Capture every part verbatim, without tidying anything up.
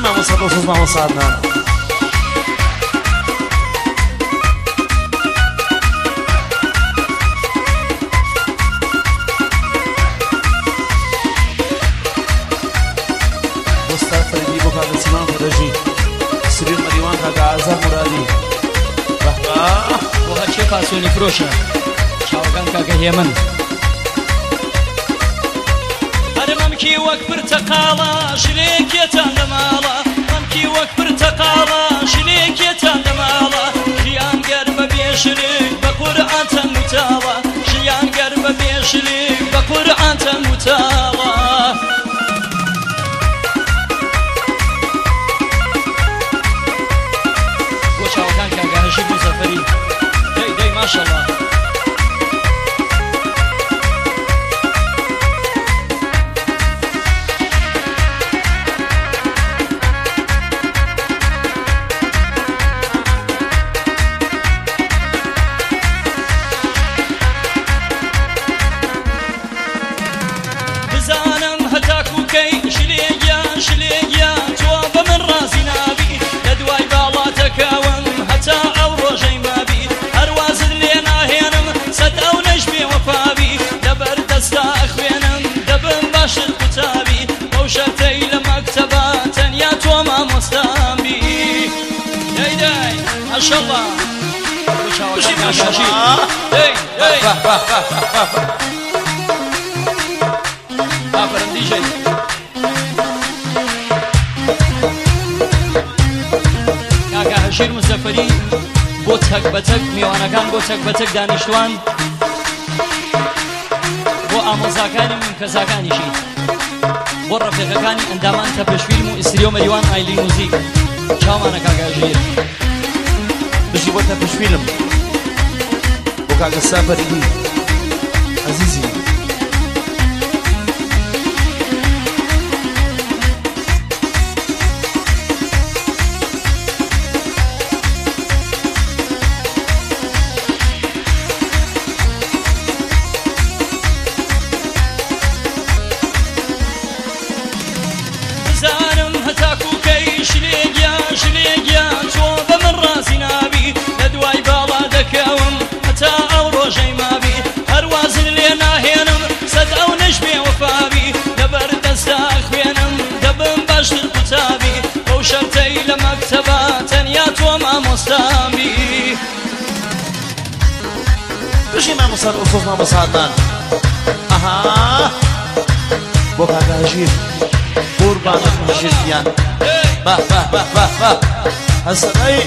vamos a todos, vamos a Adnan. Mustafa Ibo Kaga Sinan Faraji Siril Mariwan Kaga Azhar Muradi وهالشي فاسوني فروشة شاوغان كاكا هيمن هرممكي وك برتقالة شليك يتعلمالة ممكي وك برتقالة شليك يتعلمالة شيان قرب بيشليك بقرآن تنمتالة شيان قرب بيشليك بقرآن تنمتالة وشاوغان كاكا هشيم مزفري داي داي ما شاء الله ما شاء الله ما شاء الله اي اي افرن دي جي كاكا هشير مزفري بو تك بتك ميوانا كان بو تك بتك دانشتوان بو اموزاكاني من كزاكاني شي بو رفيقكاني اندامان تبش فيلمو استريو مريوان ايلي موزيك شامانا كاكا هشير بجي بوتا فيش فيلم وكاكا السافر إلي عزيزي زانم هتاكو كي شليق يا شليق يا توبة من راسي نابي لدواي بالا دكاوم حتى او روجي ما بي هروازن لينا هينم سد او نجمي وفابي لبرد استاخ بينم دبن باشر كتابي او شرتي لمكتبات يات وما مستامي بجي ما مصر أصوص ما مصادنا أها بوكاكا هجير قربانك هجير ديان با با با با با هسناي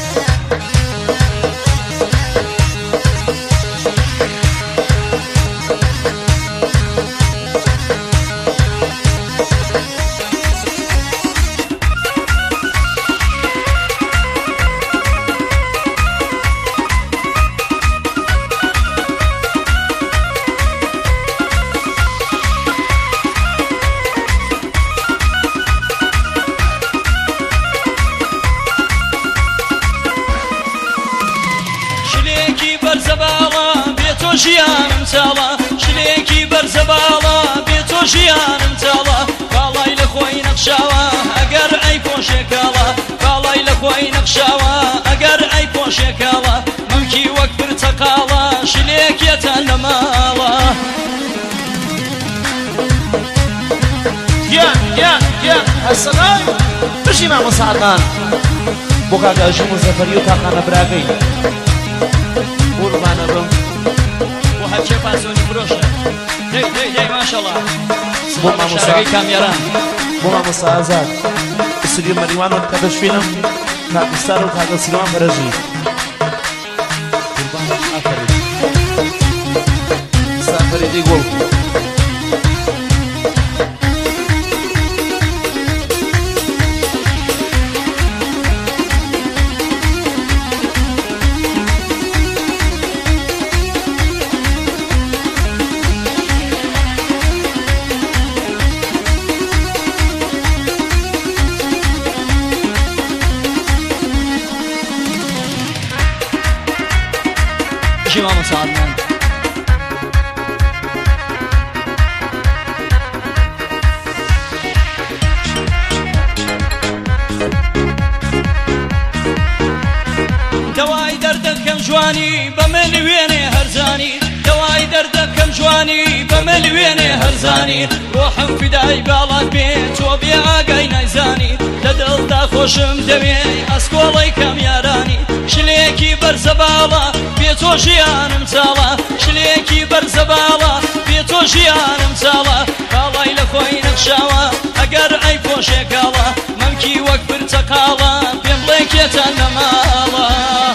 ژیانم چاڵە شلێکی بەرزەباڵە بێتۆ ژیانم چاڵە باڵای لە خۆی نەخشاوە ئەگەر ئەی پۆشێکاڵە باڵای لە خۆی نەخشاوە ئەگەر ئەی پۆشێکاڵە ممکی وەک پرتەقاڵە شلێکێتە لە ماڵە گیان گیان گیان هەسەناي بژی ما مصادان بۆکاکا هەژیم مزەفەری و تاقانە براگەی قوربانە بم وهالشي فاسوني بروشة دي دي دي ما شاء الله بوما مشاركي كاميران بوما مساعزات استوديو مريوان وكادش فيلم كاكستار وكاكا سينوان فرجي قربانك آفري سافري دي قول شمام سعدنا دەکەم جوانی بەمەلی وێنێ هەرزانی دەوای دەردەکەم جوانی بەمەلی وێنێ هەرزانی ڕۆحم فیدای باڵات بێ تۆ بێ ئاگای نایزانی لە دڵدا خۆشم دەوێ ئەسکۆڵەی کامیارانی شلێکی بەرزە باڵە بێ تۆ ژیانم چاڵە شلێکی بەرزە باڵە بێ تۆ ژیانم چاڵە باڵای لە خۆی نەخشاوە ئەگەر ئەی پۆشێکاڵە مەمکی وەک پرچەقاڵە پێم بڵێ کێتە نەماڵە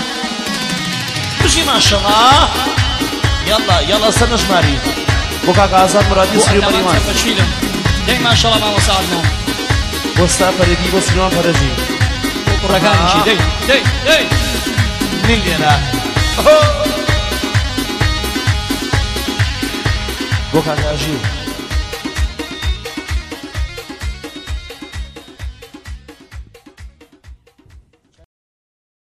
بژی ماشەڵڵا یاڵا یاڵا سەر نەژماری بۆ کاکە ئازاد مرادی و سلێمان پەریمان بەچیلم دەی ماشەڵڵا ماوە ساعدنەوە بۆ ستا پەرێدی بۆ سلێمان پەرەزی بۆ کوڕەکانیشی دەی دەی دەی نین لێرە بۆ کاکە ئاژیر